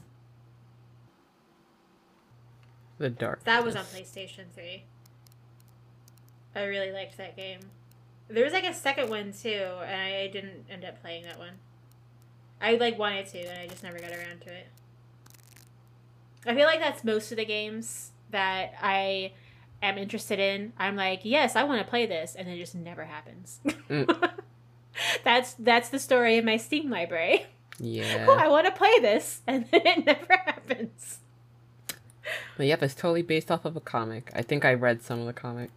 The Dark. That was on PlayStation 3. I really liked that game. There was like a second one too, and I didn't end up playing that one. I like wanted to, and I just never got around to it. I feel like that's most of the games that I am interested in. I'm like, yes, I want to play this, and it just never happens. That's the story of my Steam library. Yeah. Oh, I want to play this, and then it never happens. But yep, it's totally based off of a comic. I think I read some of the comic.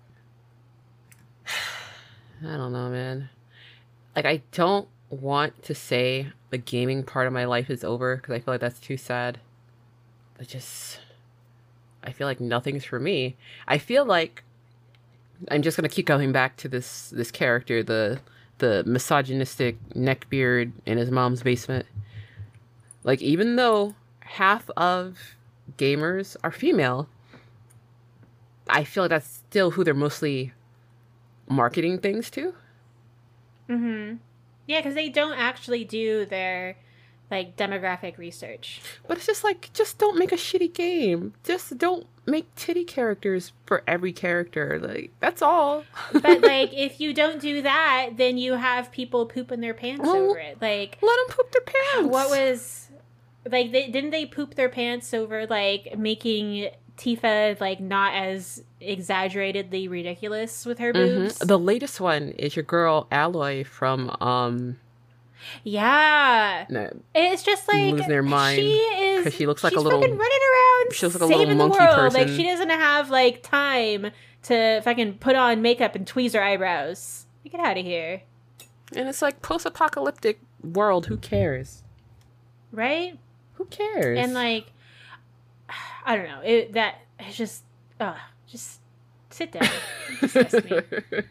I don't know, man. Like, I don't want to say the gaming part of my life is over, because I feel like that's too sad. But I feel like nothing's for me. I feel like I'm just gonna keep going back to this character, the misogynistic neckbeard in his mom's basement. Like, even though half of gamers are female, I feel like that's still who they're mostly marketing things to. Mm-hmm. Yeah, because they don't actually do their, like, demographic research. But it's just like, just don't make a shitty game. Just don't make titty characters for every character. Like, that's all. But, like, if you don't do that, then you have people pooping their pants over it. Like, let them poop their pants. what was, like, didn't they poop their pants over, like, making Tifa, like, not as exaggeratedly ridiculous with her boobs? The latest one is your girl Aloy from Yeah. no, It's just like losing their mind because she looks like a little, fucking running around she looks like a little saving the monkey world. person. Like, she doesn't have like time to fucking put on makeup and tweeze her eyebrows. Get out of here. And it's like post-apocalyptic world. Who cares? Right? Who cares? And like, I don't know. It's just sit down. It disgusts me.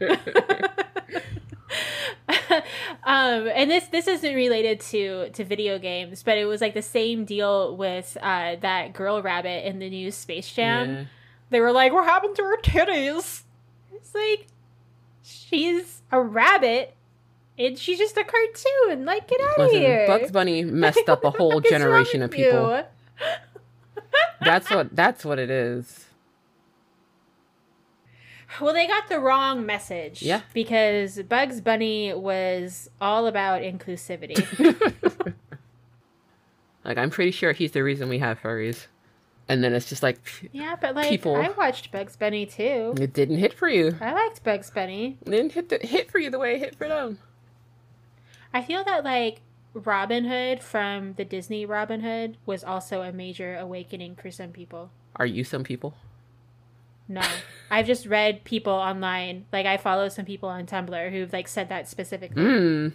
And this isn't related to video games, but it was like the same deal with that girl rabbit in the new Space Jam. Yeah. They were like, "What happened to her titties?" It's like, she's a rabbit and she's just a cartoon. Like, get out of Listen, here. Bugs Bunny messed up a whole What the fuck is generation wrong of with people. you? That's what it is. Well, they got the wrong message. Yeah. Because Bugs Bunny was all about inclusivity. Like, I'm pretty sure he's the reason we have furries. And then it's just like, Yeah, but like, People. I watched Bugs Bunny too. it didn't hit for you. I liked Bugs Bunny. It didn't hit for you the way it hit for them. I feel that like Robin Hood from the Disney Robin Hood was also a major awakening for some people. Are you some people? No. I've just read people online. Like, I follow some people on Tumblr who've like said that specifically.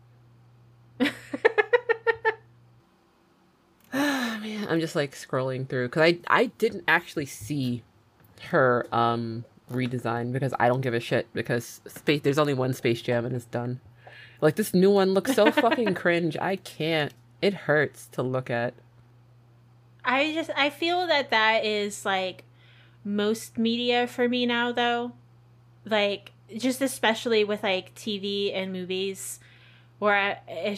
Man, I'm just like scrolling through because I didn't actually see her redesign because I don't give a shit because there's only one Space Jam and it's done. Like, this new one looks so fucking cringe. I can't. It hurts to look at. I feel that is like most media for me now, though. Like, just especially with like TV and movies, where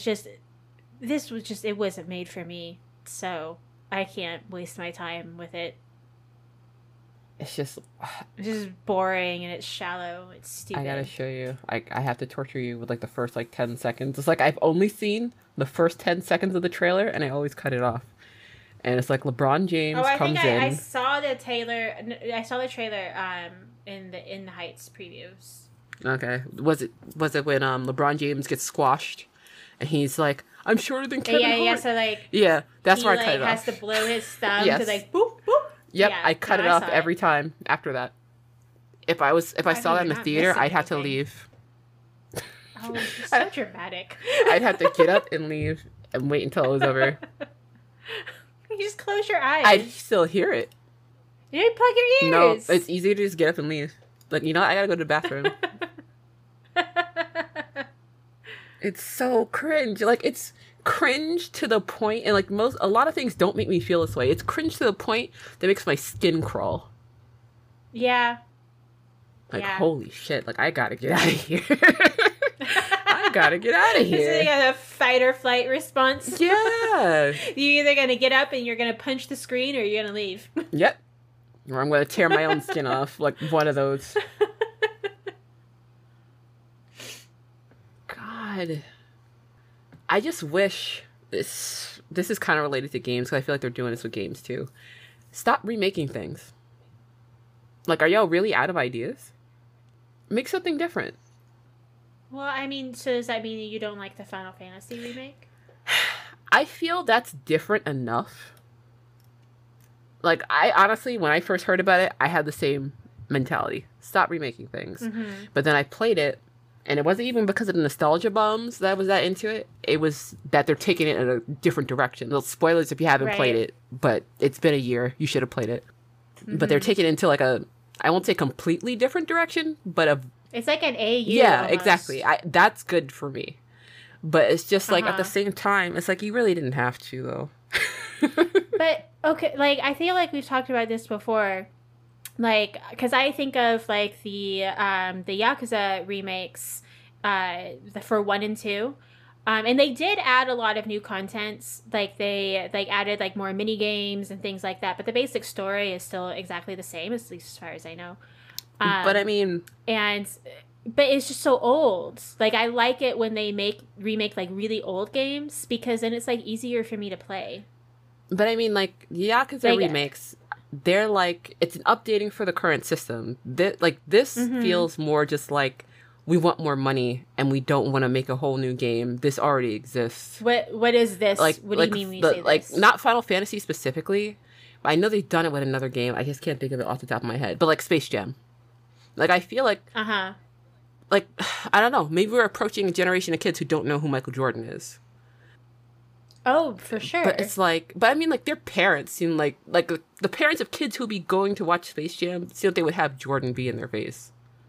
it wasn't made for me, so I can't waste my time with it. It's just It's just boring and it's shallow. It's I stupid. gotta show you. I have to torture you with like the first like 10 seconds. It's like I've only seen the first 10 seconds of the trailer, and I always cut it off. And it's like LeBron James Oh, I think comes I in. saw the trailer. I saw the trailer in the Heights previews. Okay, was it when LeBron James gets squashed, and he's like, "I'm shorter than Kevin Hart." Yeah. So like Yeah, that's he where I like cut it has off. to blow his thumb Yes. to like boop boop. Yep, Yeah, I cut no, it I off saw every time after that. If I Well, saw I that in mean, the you're not theater, missing I'd have to anything. leave. Oh, you're so dramatic. I'd have to get up and leave and wait until it was over. You just close your eyes. I'd still hear it. You didn't plug your No, ears. it's easier to just get up and leave. Like, you know, I gotta go to the bathroom. It's so cringe. Like, it's cringe to the point, and like a lot of things don't make me feel this way. It's cringe to the point that makes my skin crawl. Yeah. Like, Yeah. holy shit! Like, I gotta get out of here. I gotta get out of Is it here. like a fight or flight response? Yeah. You're either gonna get up and you're gonna punch the screen, or you're gonna leave. Yep. Or I'm gonna tear my own skin off. Like one of those. God. I just wish this is kind of related to games, because I feel like they're doing this with games too. Stop remaking things. Like, are y'all really out of ideas? Make something different. Well, I mean, so does that mean that you don't like the Final Fantasy remake? I feel that's different enough. Like, I honestly, when I first heard about it, I had the same mentality. Stop remaking things. Mm-hmm. But then I played it, and it wasn't even because of the nostalgia bombs that I was that into it. It was that they're taking it in a different direction. Little spoilers if you haven't Right. played it, but it's been a year. You should have played it. But they're taking it into like I won't say completely different direction, but It's like an AU. yeah, almost. exactly. That's good for me. But it's just like at the Uh-huh. same time, it's like you really didn't have to though. But okay, like I feel like we've talked about this before, like because I think of like the Yakuza remakes, for 1 and 2, and they did add a lot of new contents. Like they like added like more mini games and things like that. But the basic story is still exactly the same, at least as far as I know. But I mean, But it's just so old. Like I like it when they remake like really old games, because then it's like easier for me to play. like Yakuza Like- remakes, they're like it's an updating for the current system. This Mhm. feels more just like we want more money and we don't want to make a whole new game. This already exists. What is this? Like, What do you mean when you say like this? not Final Fantasy specifically. But I know they've done it with another game. I just can't think of it off the top of my head. But like Space Jam. Like I feel like Uh-huh. like I don't know. Maybe we're approaching a generation of kids who don't know who Michael Jordan is. Oh, for sure. But it's like, but I mean, like their parents seem like the parents of kids who'll be going to watch Space Jam seem like they would have Jordan be in their face.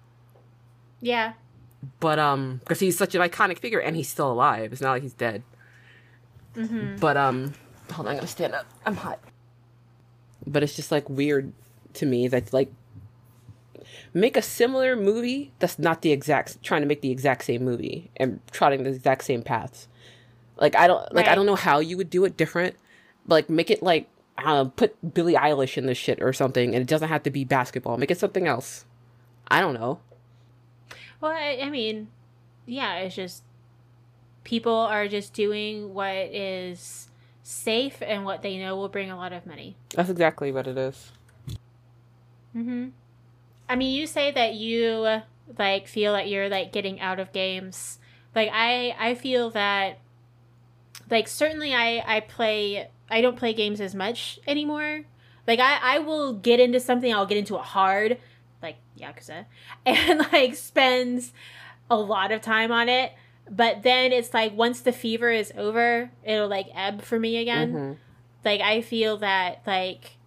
Yeah. But because he's such an iconic figure and he's still alive. It's not like he's dead. Mm-hmm. But hold on, I'm gonna stand up. I'm hot. But it's just like weird to me that like make a similar movie that's not trying to make the exact same movie and trotting the exact same paths. Like I don't Right. know how you would do it different. But, like make it like put Billie Eilish in this shit or something, and it doesn't have to be basketball. Make it something else. I don't know. Well, I mean, yeah, it's just people are just doing what is safe and what they know will bring a lot of money. That's exactly what it is. Mm-hmm. I mean, you say that you like feel that you're like getting out of games. Like I feel that like certainly I don't play games as much anymore. Like I will get into something, I'll get into it hard, like Yakuza, and like spend a lot of time on it. But then it's like once the fever is over, it'll like ebb for me again. Mhm. Like I feel that like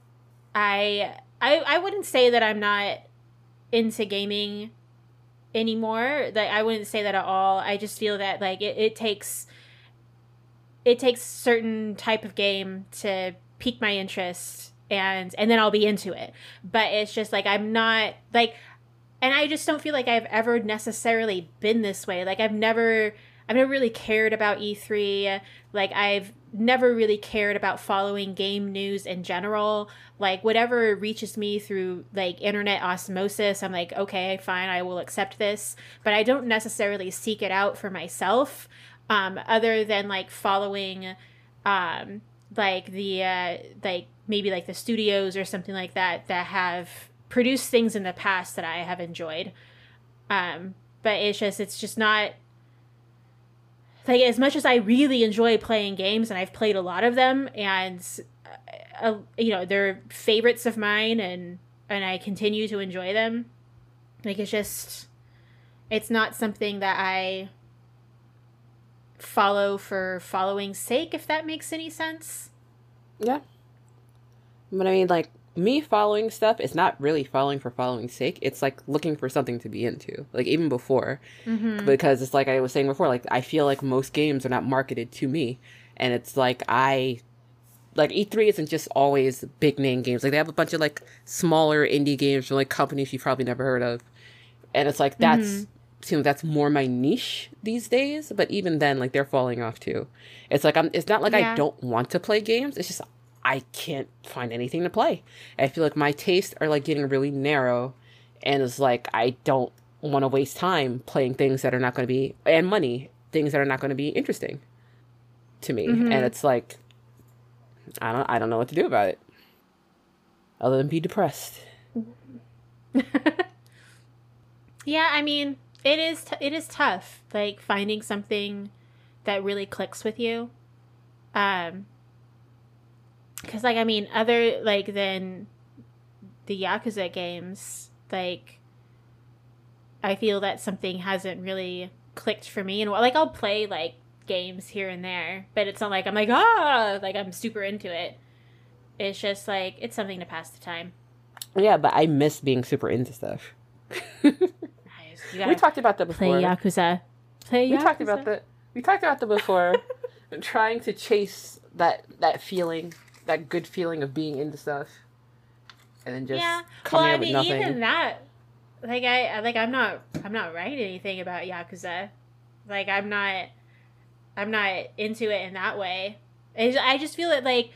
I wouldn't say that I'm not into gaming anymore. Like I wouldn't say that at all. I just feel that like it takes certain type of game to pique my interest, and then I'll be into it. But it's just like I'm not like, and I just don't feel like I've ever necessarily been this way. Like I've never really cared about E3. Like never really cared about following game news in general. Like, whatever reaches me through like internet osmosis, I'm like, okay, fine, I will accept this. But I don't necessarily seek it out for myself, other than like following like the like maybe like the studios or something like that that have produced things in the past that I have enjoyed. But it's just not like, as much as I really enjoy playing games, and I've played a lot of them, and you know, they're favorites of mine, and I continue to enjoy them. Like, it's not something that I follow for following's sake, if that makes any sense. Yeah. But I mean, like, me following stuff is not really following for following's sake. It's like looking for something to be into. Like, even before. Mm-hmm. Because it's like I was saying before, like, I feel like most games are not marketed to me. And it's like like, E3 isn't just always big name games. Like, they have a bunch of like smaller indie games from like companies you've probably never heard of. And it's like, that's more my niche these days. But even then, like, they're falling off too. It's like, it's not like I don't want to play games. It's just I can't find anything to play. I feel like my tastes are like getting really narrow, and it's like I don't want to waste time playing things that are not going to be, and money, things that are not going to be interesting to me. Mm-hmm. And it's like I don't know what to do about it other than be depressed. Yeah, I mean, it is tough, like, finding something that really clicks with you. Because, like, I mean, other, like, than the Yakuza games, like, I feel that something hasn't really clicked for me. And, like, I'll play, like, games here and there, but it's not like I'm like, like, I'm super into it. It's just, like, it's something to pass the time. Yeah, but I miss being super into stuff. We talked about that before. Play Yakuza. We talked about that before. Trying to chase that feeling, that good feeling of being into stuff, and then just coming up with nothing. Even that, like, I'm not writing anything about Yakuza. Like, I'm not into it in that way. I just feel it like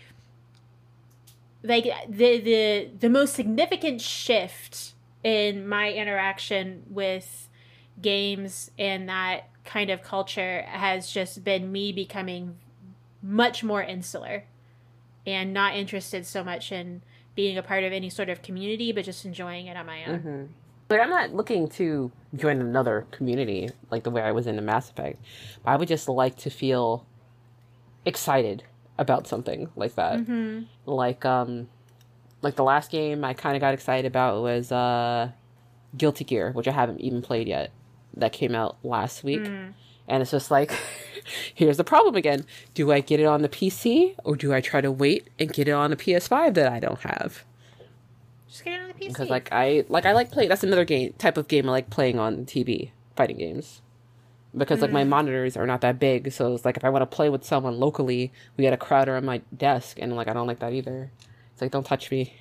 the most significant shift in my interaction with games and that kind of culture has just been me becoming much more insular and not interested so much in being a part of any sort of community, but just enjoying it on my own. Mm-hmm. Like, I'm not looking to join another community like the way I was in the Mass Effect, but I would just like to feel excited about something like that. Mm-hmm. Like the last game I kind of got excited about was Guilty Gear, which I haven't even played yet. That came out last week. And it's just like, here's the problem again. Do I get it on the PC, or do I try to wait and get it on the PS5 that I don't have? Just get it on the PC. Because I like playing. That's another type of game I like playing on TV, fighting games. Because like my monitors are not that big, so it's like if I want to play with someone locally, we got a crowd around my desk, and like I don't like that either. It's like, don't touch me.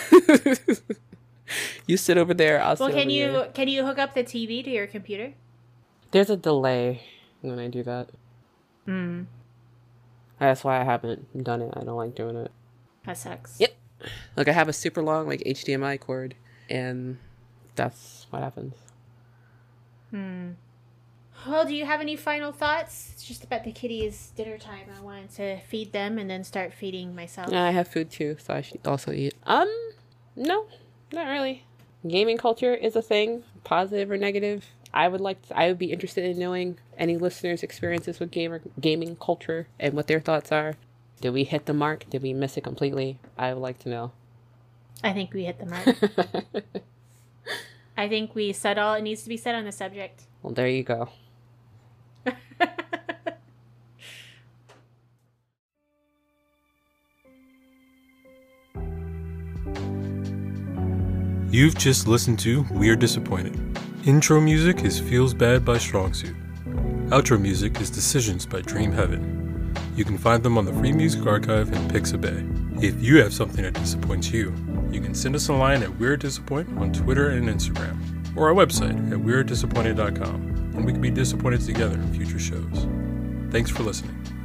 You sit over there, I'll sit over there. Can you hook up the TV to your computer? There's a delay when I do that. That's why I haven't done it. I don't like doing it. That sucks. Yep. Like, I have a super long like HDMI cord, and that's what happens. Well, do you have any final thoughts? It's just about the kitties' dinner time. I wanted to feed them and then start feeding myself. Yeah, I have food too, so I should also eat. No, not really. Gaming culture is a thing, positive or negative. I would be interested in knowing any listeners' experiences with gaming culture and what their thoughts are. Did we hit the mark? Did we miss it completely? I would like to know. I think we hit the mark. I think we said all it needs to be said on the subject. Well, there you go. You've just listened to We're Disappointed. Intro music is Feels Bad by Strong Suit. Outro music is Decisions by Dream Heaven. You can find them on the Free Music Archive in Pixabay. If you have something that disappoints you, you can send us a line at We're Disappoint on Twitter and Instagram, or our website at we'redisappointed.com, and we can be disappointed together in future shows. Thanks for listening.